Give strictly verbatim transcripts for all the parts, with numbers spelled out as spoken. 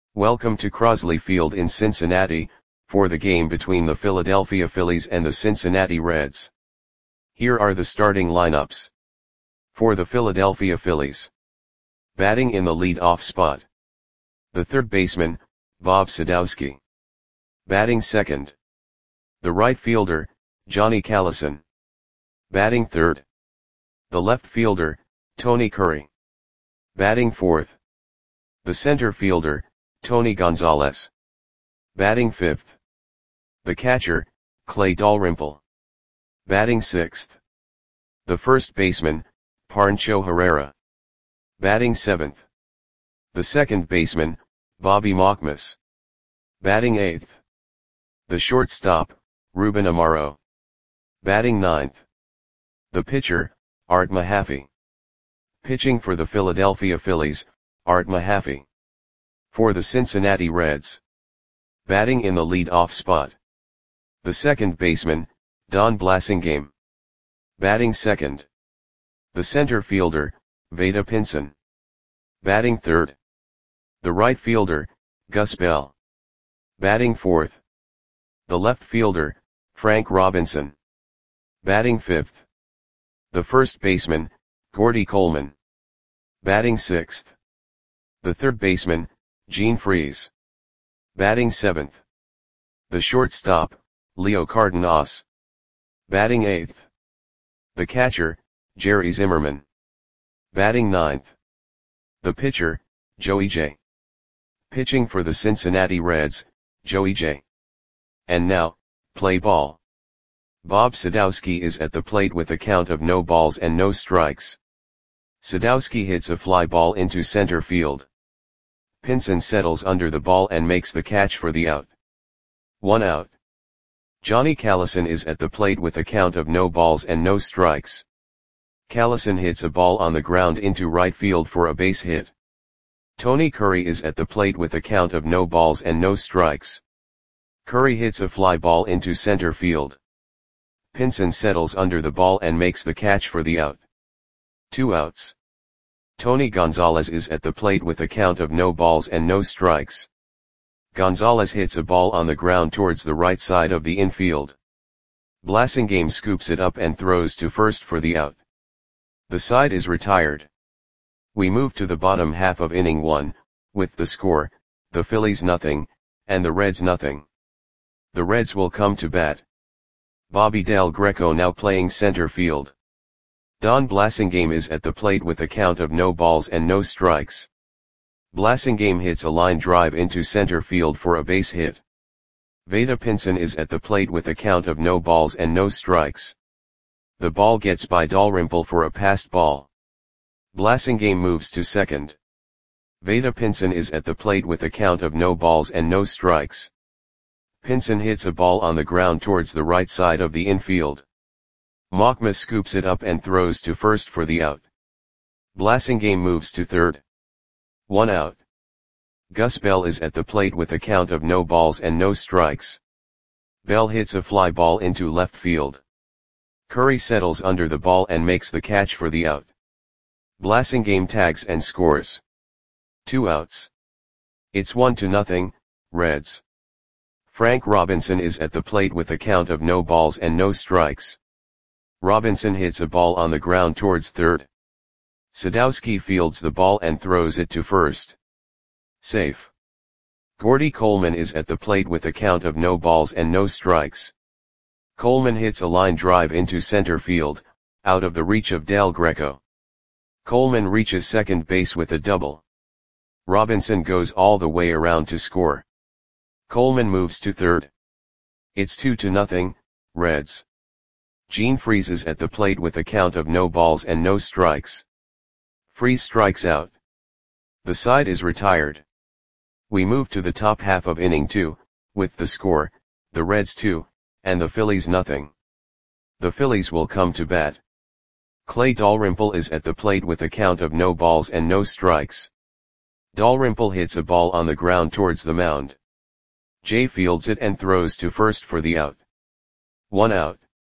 Welcome to Crosley Field in Cincinnati, for the game between the Philadelphia Phillies and the Cincinnati Reds. Here are the starting lineups. For the Philadelphia Phillies. Batting in the lead-off spot. The third baseman, Bob Sadowski. Batting second. The right fielder, Johnny Callison. Batting third. The left fielder, Tony Curry. Batting fourth. The center fielder, Tony Gonzalez. Batting fifth. The catcher, Clay Dalrymple. Batting sixth. The first baseman, Pancho Herrera. Batting seventh. The second baseman, Bobby Mocmas. Batting eighth. The shortstop, Ruben Amaro. Batting ninth. The pitcher, Art Mahaffey. Pitching for the Philadelphia Phillies, Art Mahaffey. For the Cincinnati Reds. Batting in the lead-off spot. The second baseman, Don Blasingame. Batting second. The center fielder, Vada Pinson. Batting third. The right fielder, Gus Bell. Batting fourth. The left fielder, Frank Robinson. Batting fifth. The first baseman, Gordy Coleman. Batting sixth. The third baseman, Gene Freese. Batting seventh. The shortstop, Leo Cardenas. Batting eighth. The catcher, Jerry Zimmerman. Batting ninth. The pitcher, Joey J. Pitching for the Cincinnati Reds, Joey J. And now, play ball. Bob Sadowski is at the plate with a count of no balls and no strikes. Sadowski hits a fly ball into center field. Pinson settles under the ball and makes the catch for the out. One out. Johnny Callison is at the plate with a count of no balls and no strikes. Callison hits a ball on the ground into right field for a base hit. Tony Curry is at the plate with a count of no balls and no strikes. Curry hits a fly ball into center field. Pinson settles under the ball and makes the catch for the out. Two outs. Tony Gonzalez is at the plate with a count of no balls and no strikes. Gonzalez hits a ball on the ground towards the right side of the infield. Blasingame scoops it up and throws to first for the out. The side is retired. We move to the bottom half of inning one, with the score, the Phillies nothing, and the Reds nothing. The Reds will come to bat. Bobby Del Greco now playing center field. Don Blasingame is at the plate with a count of no balls and no strikes. Blasingame hits a line drive into center field for a base hit. Vada Pinson is at the plate with a count of no balls and no strikes. The ball gets by Dalrymple for a passed ball. Blasingame moves to second. Vada Pinson is at the plate with a count of no balls and no strikes. Pinson hits a ball on the ground towards the right side of the infield. Mocmas scoops it up and throws to first for the out. Blasingame moves to third. One out. Gus Bell is at the plate with a count of no balls and no strikes. Bell hits a fly ball into left field. Curry settles under the ball and makes the catch for the out. Blasingame tags and scores. Two outs. It's one to nothing, Reds. Frank Robinson is at the plate with a count of no balls and no strikes. Robinson hits a ball on the ground towards third. Sadowski fields the ball and throws it to first. Safe. Gordy Coleman is at the plate with a count of no balls and no strikes. Coleman hits a line drive into center field, out of the reach of Del Greco. Coleman reaches second base with a double. Robinson goes all the way around to score. Coleman moves to third. It's two to nothing, Reds. Gene Freese is at the plate with a count of no balls and no strikes. Freese strikes out. The side is retired. We move to the top half of inning two, with the score, the Reds two, and the Phillies nothing. The Phillies will come to bat. Clay Dalrymple is at the plate with a count of no balls and no strikes. Dalrymple hits a ball on the ground towards the mound. Jay fields it and throws to first for the out. One out.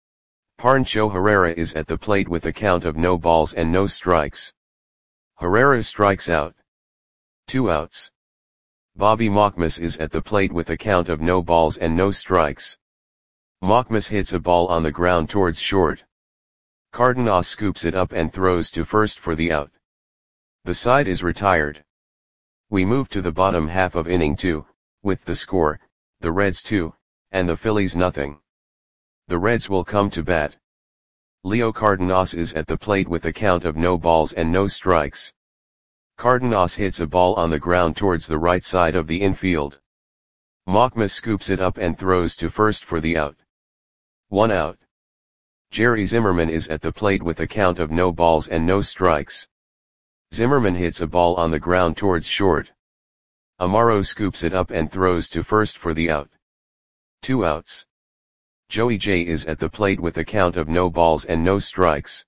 Pancho Herrera is at the plate with a count of no balls and no strikes. Herrera strikes out. Two outs. Bobby Mockmas is at the plate with a count of no balls and no strikes. Mockmas hits a ball on the ground towards short. Cardenas scoops it up and throws to first for the out. The side is retired. We move to the bottom half of inning two, with the score, the Reds two, and the Phillies nothing. The Reds will come to bat. Leo Cardenas is at the plate with a count of no balls and no strikes. Cardenas hits a ball on the ground towards the right side of the infield. Mockmas scoops it up and throws to first for the out. One out. Jerry Zimmerman is at the plate with a count of no balls and no strikes. Zimmerman hits a ball on the ground towards short. Amaro scoops it up and throws to first for the out. Two outs. Joey J is at the plate with a count of no balls and no strikes.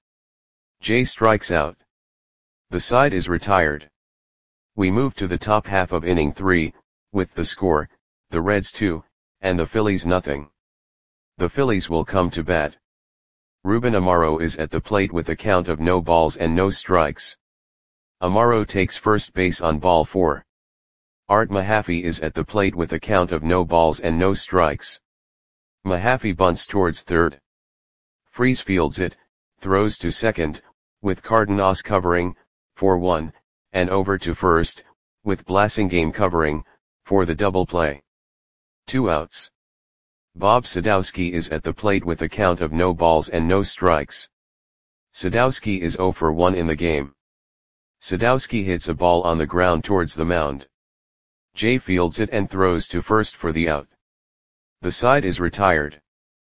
J strikes out. The side is retired. We move to the top half of inning three, with the score, the Reds two, and the Phillies nothing. The Phillies will come to bat. Ruben Amaro is at the plate with a count of no balls and no strikes. Amaro takes first base on ball four. Art Mahaffey is at the plate with a count of no balls and no strikes. Mahaffey bunts towards third. Freese fields it, throws to second, with Cardenas covering, for one, and over to first, with Blasingame covering, for the double play. Two outs. Bob Sadowski is at the plate with a count of no balls and no strikes. Sadowski is zero for one in the game. Sadowski hits a ball on the ground towards the mound. Jay fields it and throws to first for the out. The side is retired.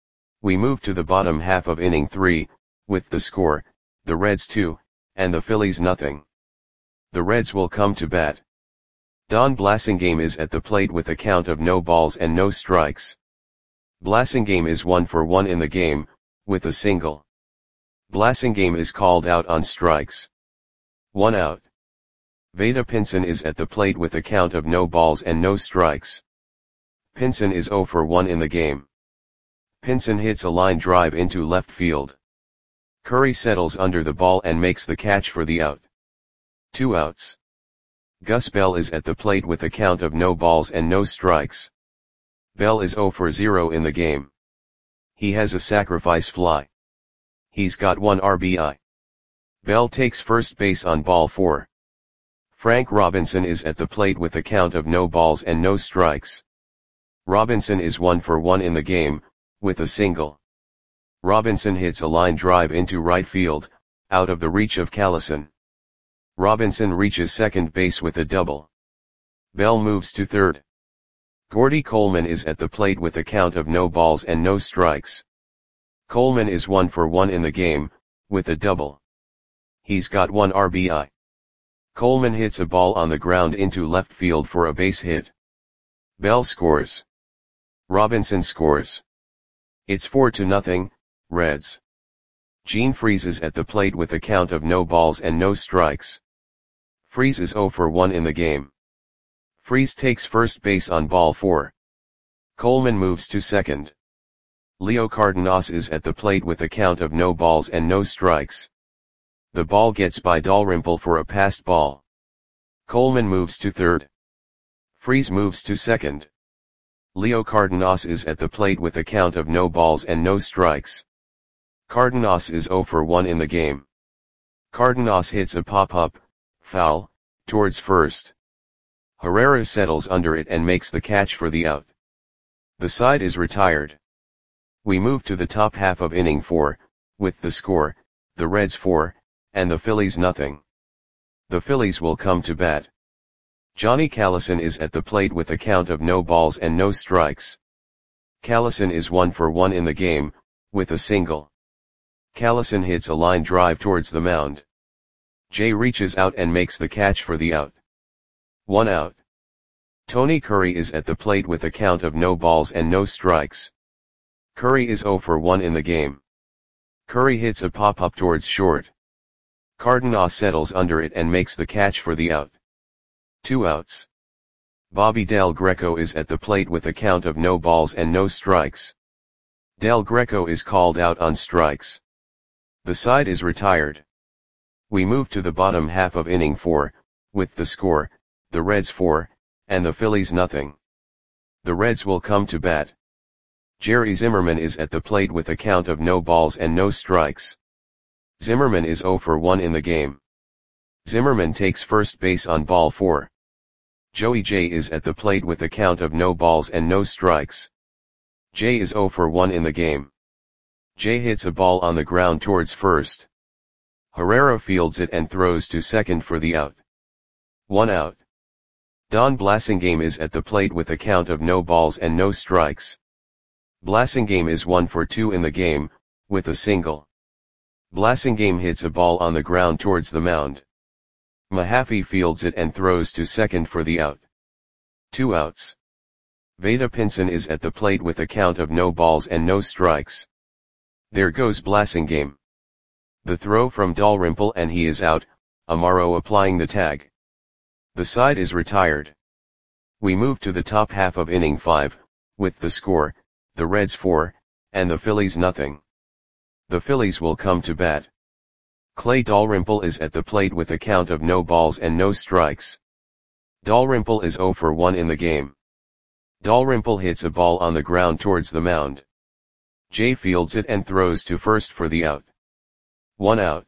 We move to the bottom half of inning three, with the score, the Reds two, and the Phillies nothing. The Reds will come to bat. Don Blasingame is at the plate with a count of no balls and no strikes. Blasingame is one for one in the game, with a single. Blasingame is called out on strikes. One out. Vada Pinson is at the plate with a count of no balls and no strikes. Pinson is zero for one in the game. Pinson hits a line drive into left field. Curry settles under the ball and makes the catch for the out. Two outs. Gus Bell is at the plate with a count of no balls and no strikes. Bell is zero for zero in the game. He has a sacrifice fly. He's got one R B I. Bell takes first base on ball four. Frank Robinson is at the plate with a count of no balls and no strikes. Robinson is one for one in the game, with a single. Robinson hits a line drive into right field, out of the reach of Callison. Robinson reaches second base with a double. Bell moves to third. Gordy Coleman is at the plate with a count of no balls and no strikes. Coleman is one for one in the game, with a double. He's got one R B I. Coleman hits a ball on the ground into left field for a base hit. Bell scores. Robinson scores. It's four to nothing, Reds. Gene Freese is at the plate with a count of no balls and no strikes. Freese is zero for one in the game. Freese takes first base on ball four. Coleman moves to second. Leo Cardenas is at the plate with a count of no balls and no strikes. The ball gets by Dalrymple for a passed ball. Coleman moves to third. Freese moves to second. Leo Cardenas is at the plate with a count of no balls and no strikes. Cardenas is zero for one in the game. Cardenas hits a pop-up, foul, towards first. Herrera settles under it and makes the catch for the out. The side is retired. We move to the top half of inning four, with the score, the Reds four, and the Phillies nothing. The Phillies will come to bat. Johnny Callison is at the plate with a count of no balls and no strikes. Callison is one for one in the game, with a single. Callison hits a line drive towards the mound. Jay reaches out and makes the catch for the out. One out. Tony Curry is at the plate with a count of no balls and no strikes. Curry is zero for one in the game. Curry hits a pop-up towards short. Cardenas settles under it and makes the catch for the out. Two outs. Bobby Del Greco is at the plate with a count of no balls and no strikes. Del Greco is called out on strikes. The side is retired. We move to the bottom half of inning four, with the score, the Reds four, and the Phillies nothing. The Reds will come to bat. Jerry Zimmerman is at the plate with a count of no balls and no strikes. Zimmerman is zero for one in the game. Zimmerman takes first base on ball four. Joey J is at the plate with a count of no balls and no strikes. J is zero for one in the game. J hits a ball on the ground towards first. Herrera fields it and throws to second for the out. One out. Don Blasingame is at the plate with a count of no balls and no strikes. Blasingame is one for two in the game, with a single. Blasingame hits a ball on the ground towards the mound. Mahaffey fields it and throws to second for the out. Two outs. Vada Pinson is at the plate with a count of no balls and no strikes. There goes Blasingame. The throw from Dalrymple and he is out, Amaro applying the tag. The side is retired. We move to the top half of inning five, with the score, the Reds four, and the Phillies nothing. The Phillies will come to bat. Clay Dalrymple is at the plate with a count of no balls and no strikes. Dalrymple is zero for one in the game. Dalrymple hits a ball on the ground towards the mound. Jay fields it and throws to first for the out. One out.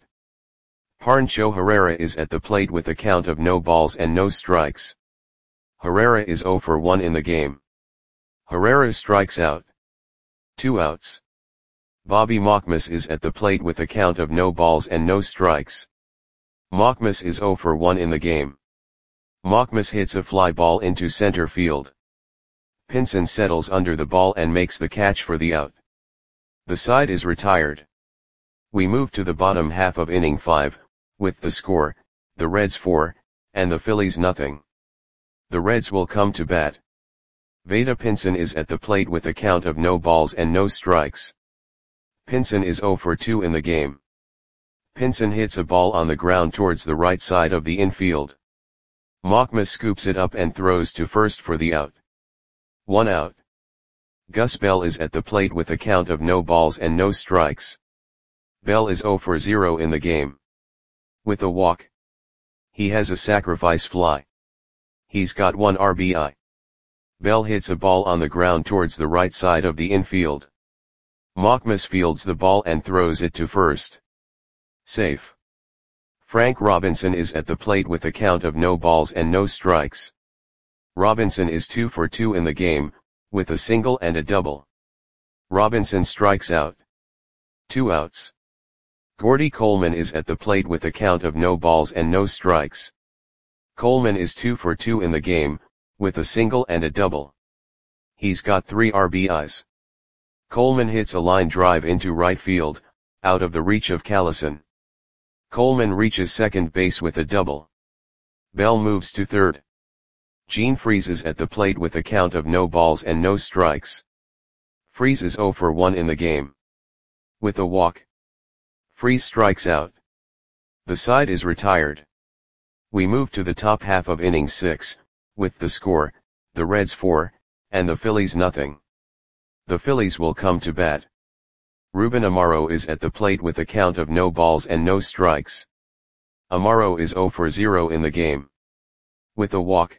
Pancho Herrera is at the plate with a count of no balls and no strikes. Herrera is zero for one in the game. Herrera strikes out. Two outs. Bobby Mockmas is at the plate with a count of no balls and no strikes. Mockmas is zero for one in the game. Mockmas hits a fly ball into center field. Pinson settles under the ball and makes the catch for the out. The side is retired. We move to the bottom half of inning five, with the score, the Reds four, and the Phillies nothing. The Reds will come to bat. Vada Pinson is at the plate with a count of no balls and no strikes. Pinson is zero for two in the game. Pinson hits a ball on the ground towards the right side of the infield. Mockmas scoops it up and throws to first for the out. One out. Gus Bell is at the plate with a count of no balls and no strikes. Bell is zero for zero in the game. With a walk. He has a sacrifice fly. He's got one R B I. Bell hits a ball on the ground towards the right side of the infield. Mockmas fields the ball and throws it to first. Safe. Frank Robinson is at the plate with a count of no balls and no strikes. Robinson is two for two in the game, with a single and a double. Robinson strikes out. Two outs. Gordy Coleman is at the plate with a count of no balls and no strikes. Coleman is two for two in the game, with a single and a double. He's got three R B Is. Coleman hits a line drive into right field, out of the reach of Callison. Coleman reaches second base with a double. Bell moves to third. Gene Freese is at the plate with a count of no balls and no strikes. Freese is zero for one in the game. With a walk. Freese strikes out. The side is retired. We move to the top half of inning six, with the score, the Reds four, and the Phillies nothing. The Phillies will come to bat. Ruben Amaro is at the plate with a count of no balls and no strikes. Amaro is zero for zero in the game. With a walk.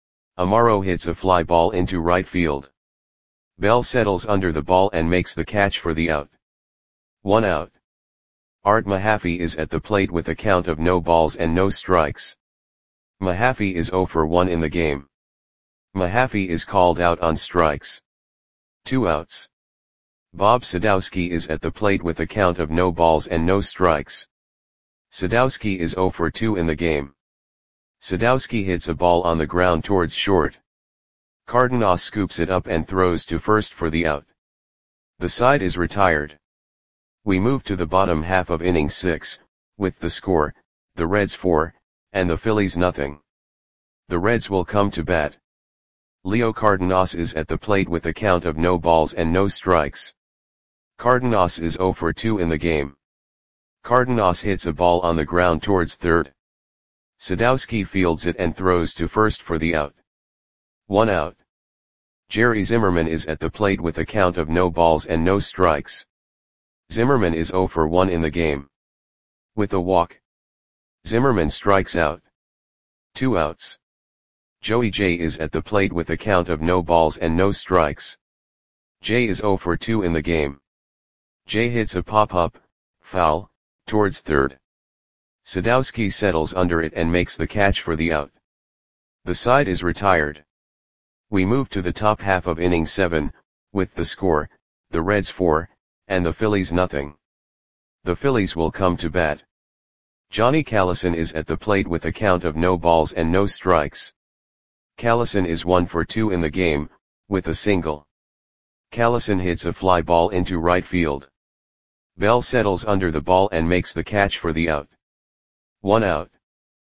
Amaro hits a fly ball into right field. Bell settles under the ball and makes the catch for the out. One out. Art Mahaffey is at the plate with a count of no balls and no strikes. Mahaffey is zero for one in the game. Mahaffey is called out on strikes. Two outs. Bob Sadowski is at the plate with a count of no balls and no strikes. Sadowski is zero for two in the game. Sadowski hits a ball on the ground towards short. Cardenas scoops it up and throws to first for the out. The side is retired. We move to the bottom half of inning six, with the score, the Reds four, and the Phillies nothing. The Reds will come to bat. Leo Cardenas is at the plate with a count of no balls and no strikes. Cardenas is zero for two in the game. Cardenas hits a ball on the ground towards third. Sadowski fields it and throws to first for the out. One out. Jerry Zimmerman is at the plate with a count of no balls and no strikes. Zimmerman is zero for one in the game. With a walk. Zimmerman strikes out. Two outs. Joey J is at the plate with a count of no balls and no strikes. J is zero for two in the game. J hits a pop-up, foul, towards third. Sadowski settles under it and makes the catch for the out. The side is retired. We move to the top half of inning seven, with the score, the Reds four, and the Phillies nothing. The Phillies will come to bat. Johnny Callison is at the plate with a count of no balls and no strikes. Callison is one for two in the game, with a single. Callison hits a fly ball into right field. Bell settles under the ball and makes the catch for the out. One out.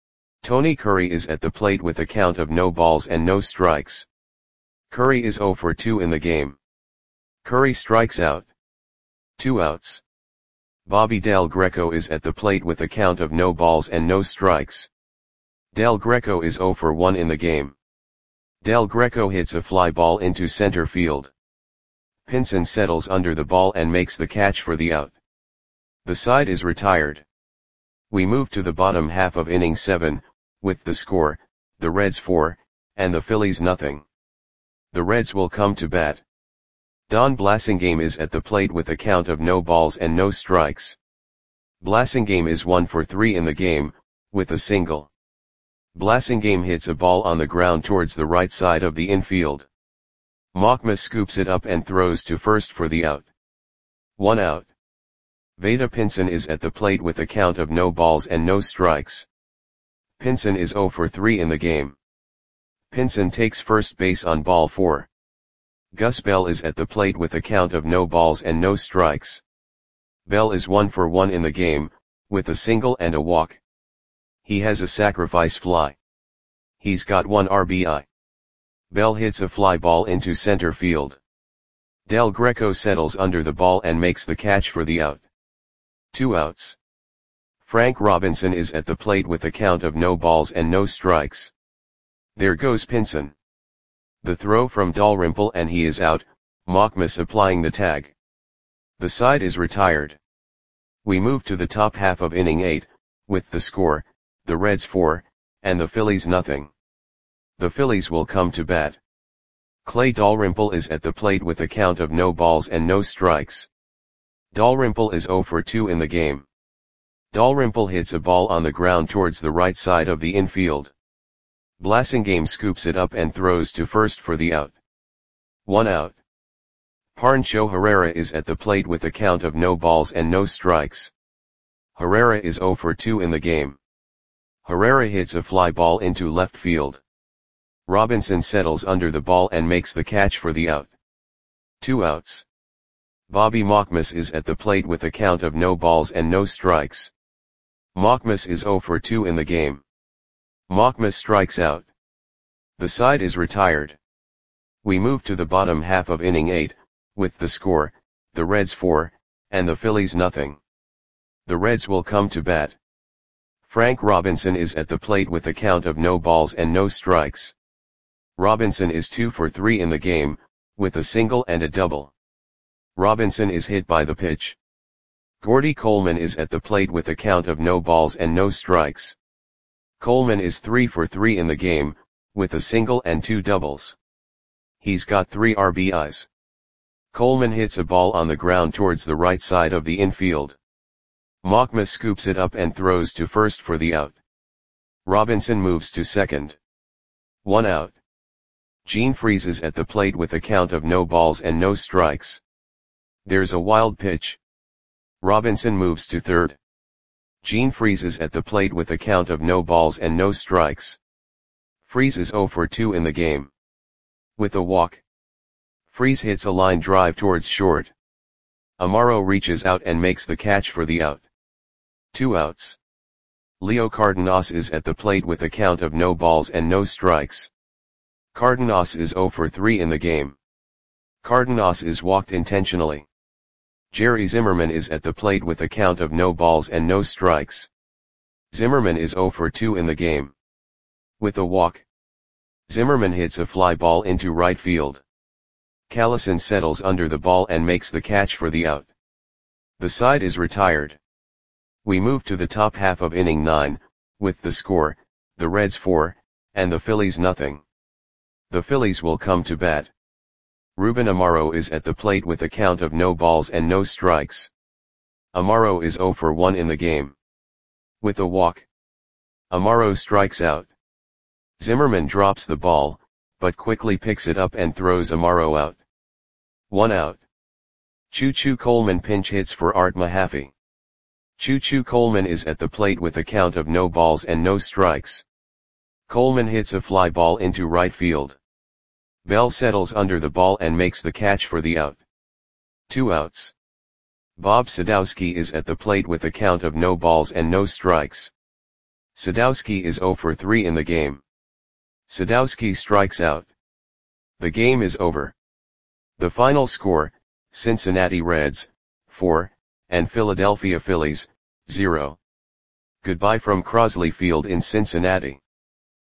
Tony Curry is at the plate with a count of no balls and no strikes. Curry is zero for two in the game. Curry strikes out. Two outs. Bobby Del Greco is at the plate with a count of no balls and no strikes. Del Greco is zero for one in the game. Del Greco hits a fly ball into center field. Pinson settles under the ball and makes the catch for the out. The side is retired. We move to the bottom half of inning seven, with the score, the Reds four, and the Phillies nothing. The Reds will come to bat. Don Blasingame is at the plate with a count of no balls and no strikes. Blasingame is one for three in the game, with a single. Blasingame hits a ball on the ground towards the right side of the infield. Machma scoops it up and throws to first for the out. One out. Veda Pinson is at the plate with a count of no balls and no strikes. Pinson is zero for three in the game. Pinson takes first base on ball four. Gus Bell is at the plate with a count of no balls and no strikes. Bell is one for one in the game, with a single and a walk. He has a sacrifice fly. He's got one R B I. Bell hits a fly ball into center field. Del Greco settles under the ball and makes the catch for the out. Two outs. Frank Robinson is at the plate with a count of no balls and no strikes. There goes Pinson. The throw from Dalrymple and he is out, Machma applying the tag. The side is retired. We move to the top half of inning eight, with the score, the Reds four, and the Phillies nothing. The Phillies will come to bat. Clay Dalrymple is at the plate with a count of no balls and no strikes. Dalrymple is zero for two in the game. Dalrymple hits a ball on the ground towards the right side of the infield. Blasingame scoops it up and throws to first for the out. One out. Pancho Herrera is at the plate with a count of no balls and no strikes. Herrera is zero for two in the game. Herrera hits a fly ball into left field. Robinson settles under the ball and makes the catch for the out. Two outs. Bobby Machma is at the plate with a count of no balls and no strikes. Machma is zero for two in the game. Machma strikes out. The side is retired. We move to the bottom half of inning eight, with the score, the Reds four, and the Phillies nothing. The Reds will come to bat. Frank Robinson is at the plate with a count of no balls and no strikes. Robinson is two for three in the game, with a single and a double. Robinson is hit by the pitch. Gordy Coleman is at the plate with a count of no balls and no strikes. Coleman is three for three in the game, with a single and two doubles. He's got three R B Is. Coleman hits a ball on the ground towards the right side of the infield. Machma scoops it up and throws to first for the out. Robinson moves to second. One out. Gene freezes at the plate with a count of no balls and no strikes. There's a wild pitch. Robinson moves to third. Gene freezes at the plate with a count of no balls and no strikes. Freeze is zero for two in the game. With a walk. Freeze hits a line drive towards short. Amaro reaches out and makes the catch for the out. Two outs. Leo Cardenas is at the plate with a count of no balls and no strikes. Cardenas is zero for three in the game. Cardenas is walked intentionally. Jerry Zimmerman is at the plate with a count of no balls and no strikes. Zimmerman is zero for two in the game. With a walk. Zimmerman hits a fly ball into right field. Callison settles under the ball and makes the catch for the out. The side is retired. We move to the top half of inning nine, with the score, the Reds four, and the Phillies nothing. The Phillies will come to bat. Ruben Amaro is at the plate with a count of no balls and no strikes. Amaro is zero for one in the game. With a walk, Amaro strikes out. Zimmerman drops the ball, but quickly picks it up and throws Amaro out. One out. Choo Choo Coleman pinch hits for Art Mahaffey. Choo Choo Coleman is at the plate with a count of no balls and no strikes. Coleman hits a fly ball into right field. Bell settles under the ball and makes the catch for the out. Two outs. Bob Sadowski is at the plate with a count of no balls and no strikes. Sadowski is zero for three in the game. Sadowski strikes out. The game is over. The final score, Cincinnati Reds, four, and Philadelphia Phillies, zero. Goodbye from Crosley Field in Cincinnati.